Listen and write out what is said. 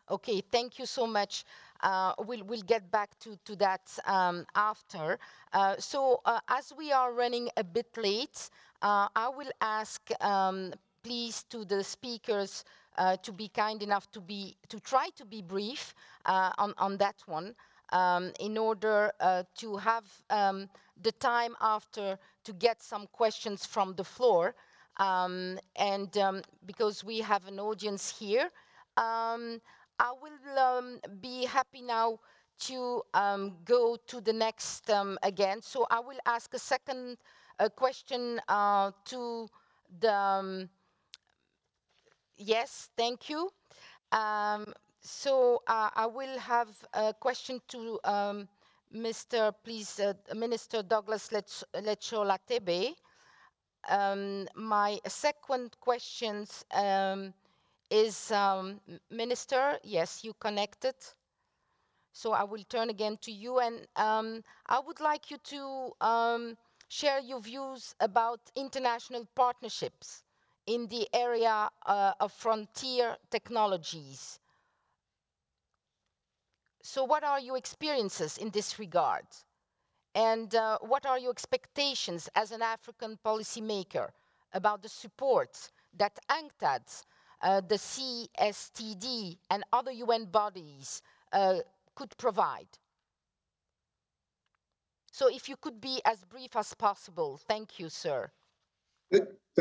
Okay, thank you so much. We'll get back to that after. As we are running a bit late, I will ask, please, to the speakers to be kind enough to try to be brief on that one, in order to have the time after to get some questions from the floor, and because we have an audience here. Um, I will be happy now to go to the next again. So I will ask a second question to the, yes, thank you. Um, I will have a question to Minister Douglas Lechola Tebe. My second questions is, Minister, yes, you connected. So I will turn again to you, and I would like you to share your views about international partnerships in the area of frontier technologies. So what are your experiences in this regard? And what are your expectations as an African policymaker about the support that UNCTAD, the CSTD, and other UN bodies could provide? So if you could be as brief as possible. Thank you, sir. Th-